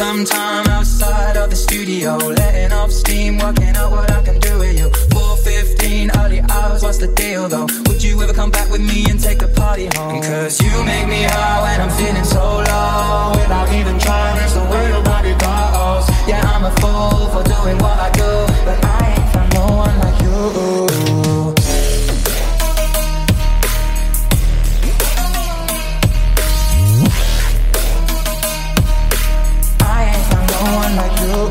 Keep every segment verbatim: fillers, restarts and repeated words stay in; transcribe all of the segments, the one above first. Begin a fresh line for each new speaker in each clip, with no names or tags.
some time outside of the studio, letting off steam, working out what I can do with you. four fifteen, early hours, what's the deal though? Would you ever come back with me and take the party home? Cause you make me high when I'm feeling so low, without even trying, it's the way your body goes. Yeah, I'm a fool for doing what I do, but I ain't found no one like you. Like you.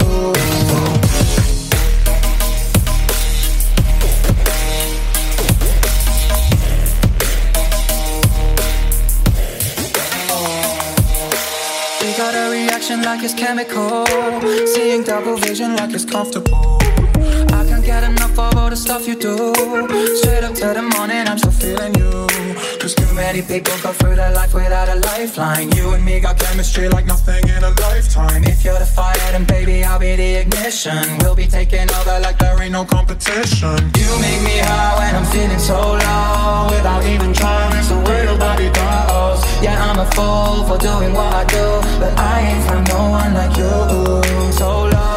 We got a reaction like it's chemical, seeing double vision like it's comfortable. I can't get enough of all the stuff you do. Straight up to the morning, I'm still feeling you. Cause too many people go through their life without a lifeline. You and me got chemistry like nothing in a lifetime. If you're the fire, then baby, I'll be the ignition. We'll be taking over like there ain't no competition. You make me high when I'm feeling so low, without even trying, it's the way your body goes. Yeah, I'm a fool for doing what I do, but I ain't found no one like you. So low.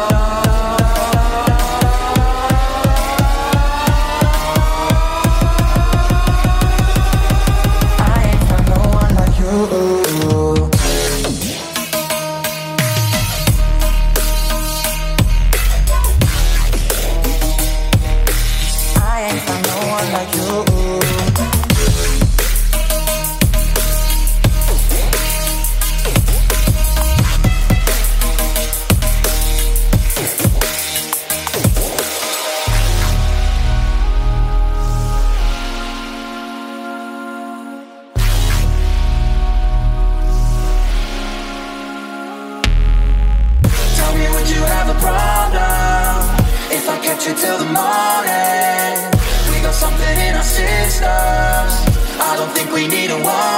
Till the morning, we got something in our systems. I don't think we need a one.